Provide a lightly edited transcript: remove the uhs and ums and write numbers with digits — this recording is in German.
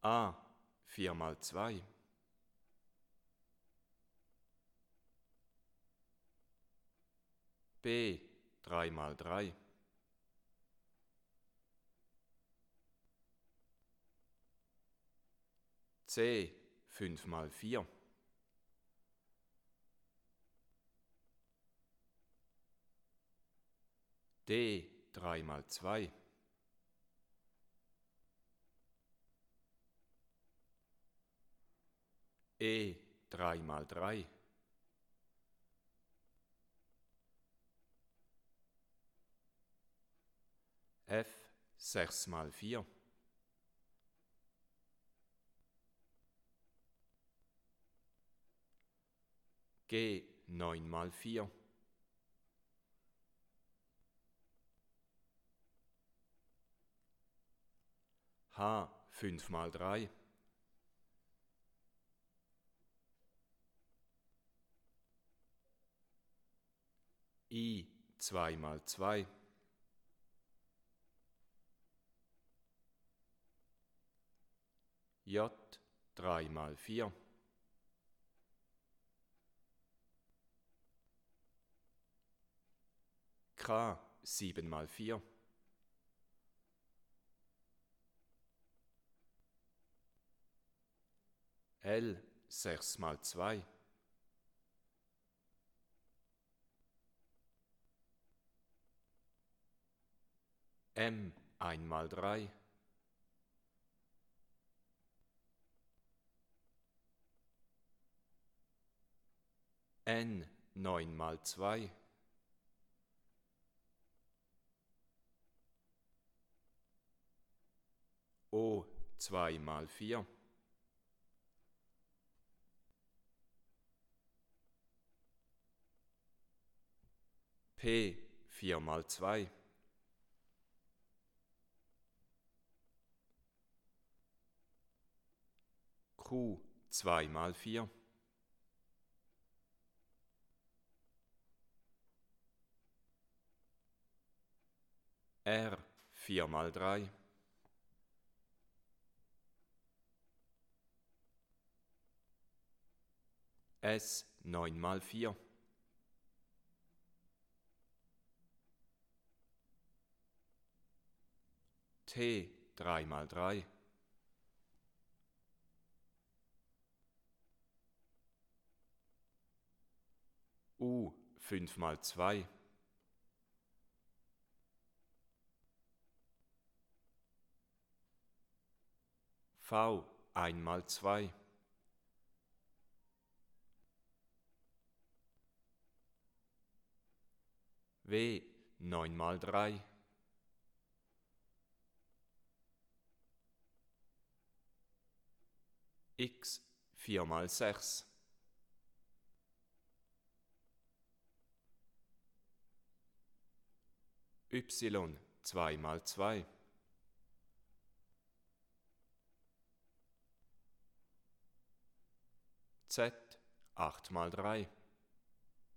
A 4 mal 2. B 3 mal 3. C 5 mal 4. D 3 mal 2. E 3 mal 3. F 6 mal 4. G 9 mal 4. H 5 mal 3. I 2 mal 2. J 3 mal 4. K 7 mal 4. L 6 mal 2. M 1 mal 3. N 9 mal 2. O 2 mal 4. P 4 mal 2. Q 2 mal 4. R 4 mal 3. S 9 mal 4. T 3 mal 3. U 5 mal 2. V 1 mal 2. W 9 mal 3. X 4 mal 6. Y 2 mal 2. Z 8 mal 3.